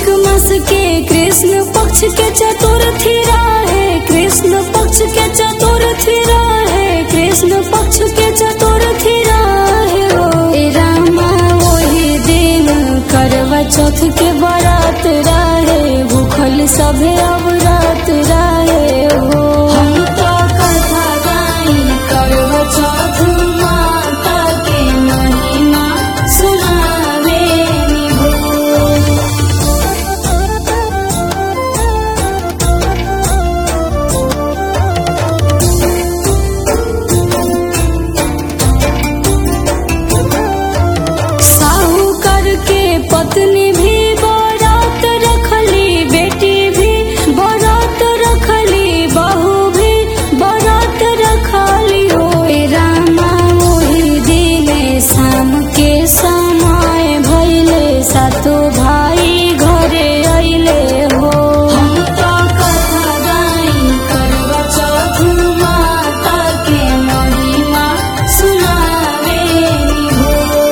मास के कृष्ण पक्ष के चतुर्थी रहे, कृष्ण पक्ष के चतुर्थी रहे, कृष्ण पक्ष के चतुर्थी रहे हो रामा। वही दिन करवा चौथ के बरात रहे, भूखल सभे अब रात रहे हो। हम तो कथा गाई करवा चौथ माता के महिमा सुनावे निभो। साहूकार के पत्नी भी बरात रखली, बेटी भी बरात रखली, बहू भी बरात रखली हो रामा। वही दिने शाम के समय भइले, सातो भाई घरे अइले हो। हम तो कथा गाई करवा चौथ माता के महिमा सुनावे निभो।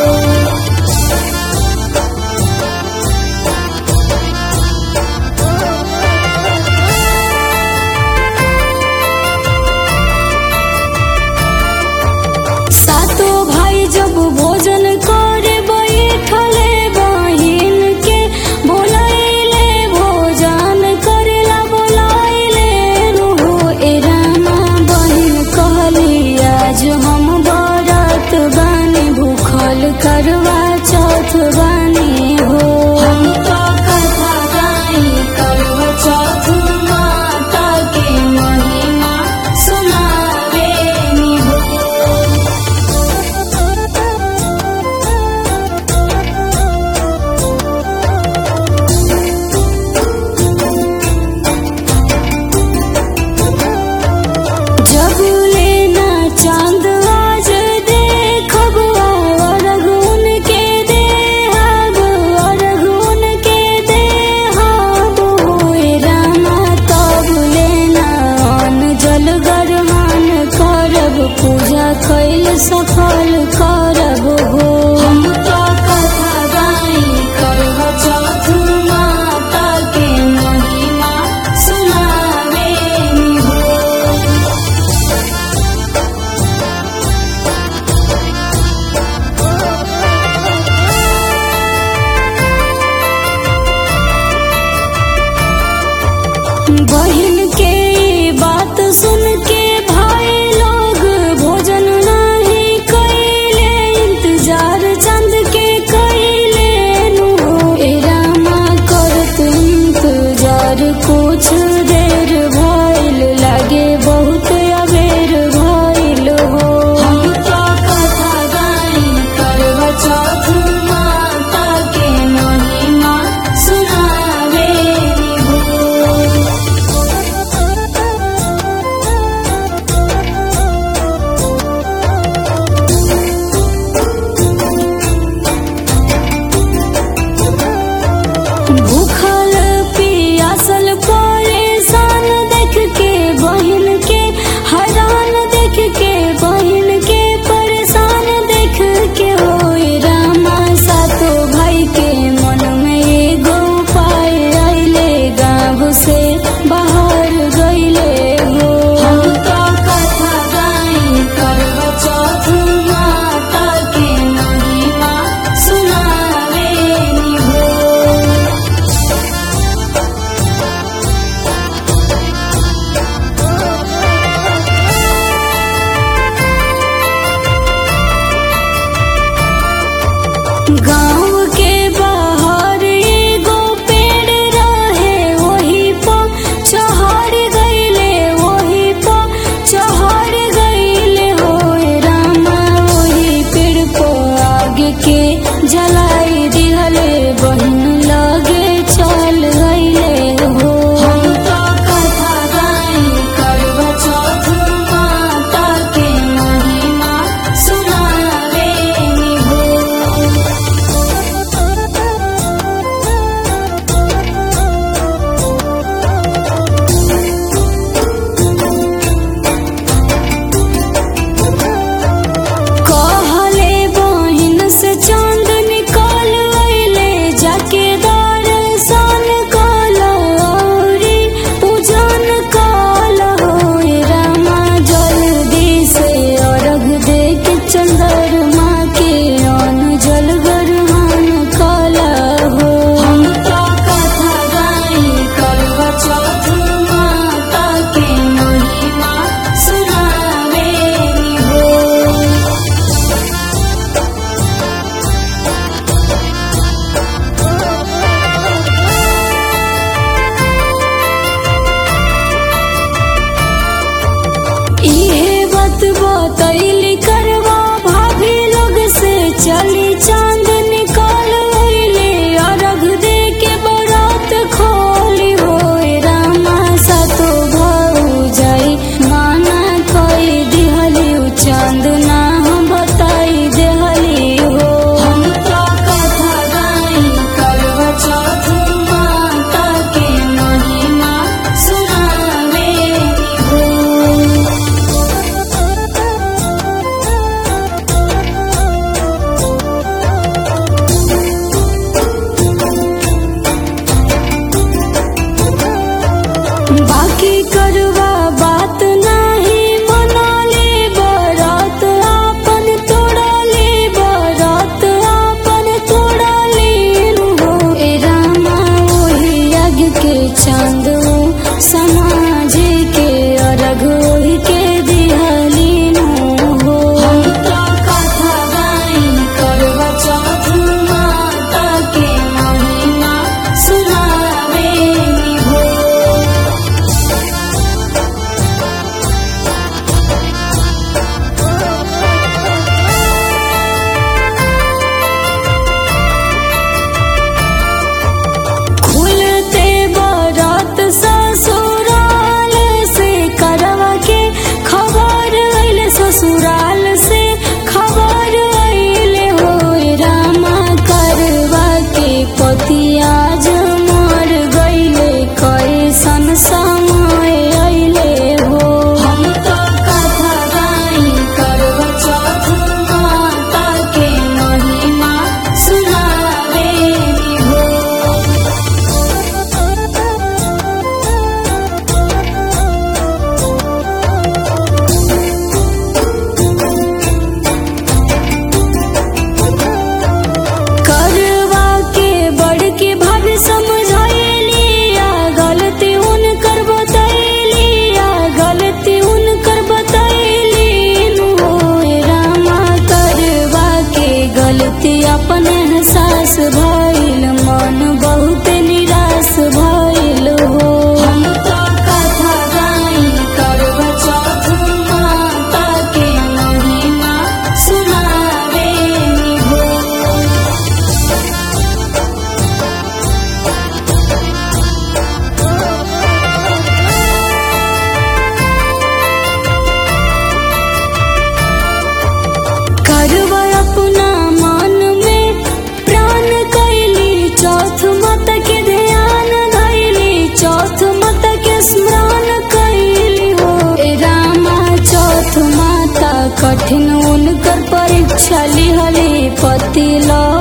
सातो भाई जब भोजन करे बैठले, बहिन के बोलाइले, भोजन करेला बोलाइले हो रामा। बहिन कहली आज हम बरात बानी, भूखल करवा चौथ बानी हो। हम तो कथा गाई करवा चौथ माता के महिमा सुनावे निभो। जब लेना चांद आज देखब, अरघुन के देहब, अरघुन के देहब होए रामा। तब लेना अन्न जल गरमान करब, पूजा कैल सफल करब हो। हम तो कथा गाई करवा चौथ माता के महिमा सुनावे निभो। बहिन के बात सुन के भाई लोग भोजन नहीं कैले, इंतजार चंद के कैले नु रामा। करत इंतजार कुछ देर भइल, लागे बहुत अबेर भइल हो। हम तो कथा गाई करवा चौथ माता के महिमा सुनावे निभो। भूखल पियासल परेशान देख के बहिन के, हैरान देख के बहिन के, परेशान देख के हो रामा। सातो भाई के मन में एगो उपाय आइले, गाँव से बाहर गइले हो। हम तो कथा गाई करवा चौथ माता के महिमा सुनावे निभो। गाँव के बाहर एगो पेड़ रहे, वही पर चढ़ गइले, वही पर चढ़ गइले हो रामा। वही पेड़ पर आगे के जलाई दिहले, बहिन लगे चल गइले हो। हम तो कथा गाई करवा चौथ माता के महिमा सुनावे निभो। कठिन उनकर परीक्षा लिहली पति